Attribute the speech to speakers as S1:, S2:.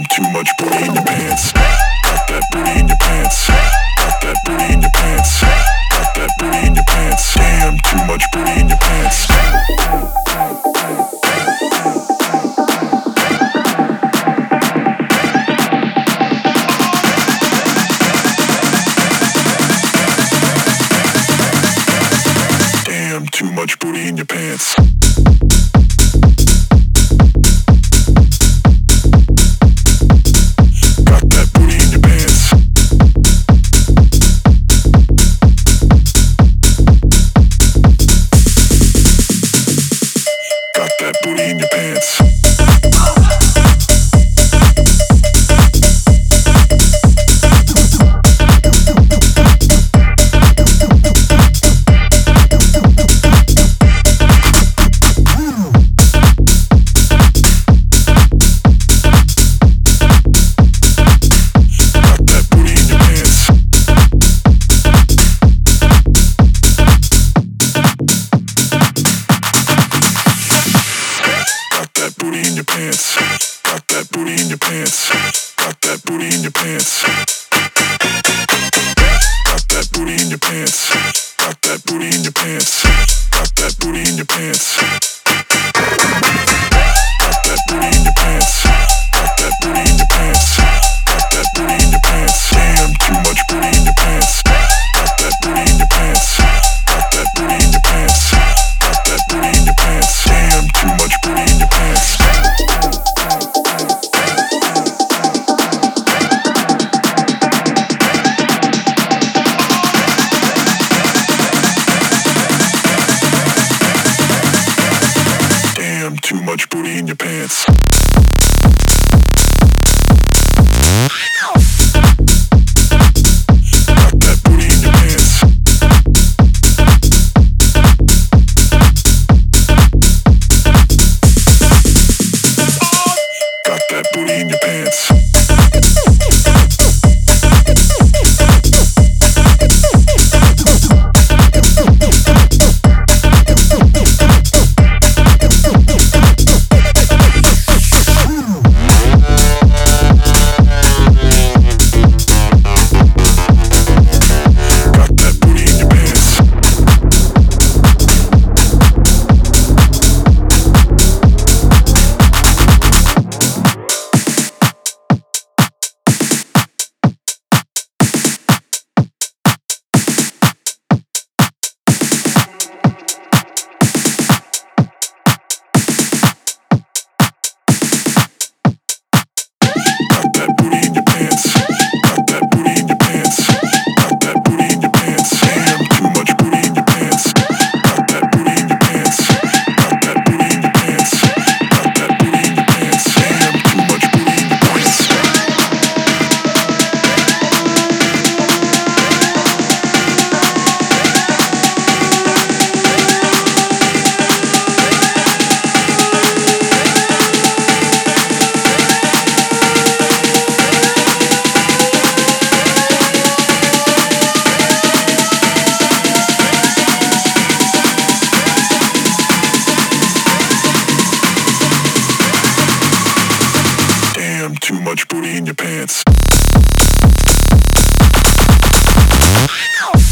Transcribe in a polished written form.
S1: Damn, too much booty in your pants. Got that booty in your pants. Got that booty in your pants. Got that booty in your pants. Damn, too much booty in your pants. Damn, too much booty in your pants. Booty in your pants. Booty in your pants. Got that booty in your pants. Got that booty in your pants. Got that booty in your pants. Got that booty in your pants. Got that booty in your pants. Got that booty in your pants. Got that booty in your pants. Got that booty in your pants. Damn, too much booty in your pants. Got that booty in your pants. Got that booty in your pants. Got that booty in your pants. Damn, too much booty in your pants. Damn, too much booty in your pants. Booty in your pants. Too much booty in your pants.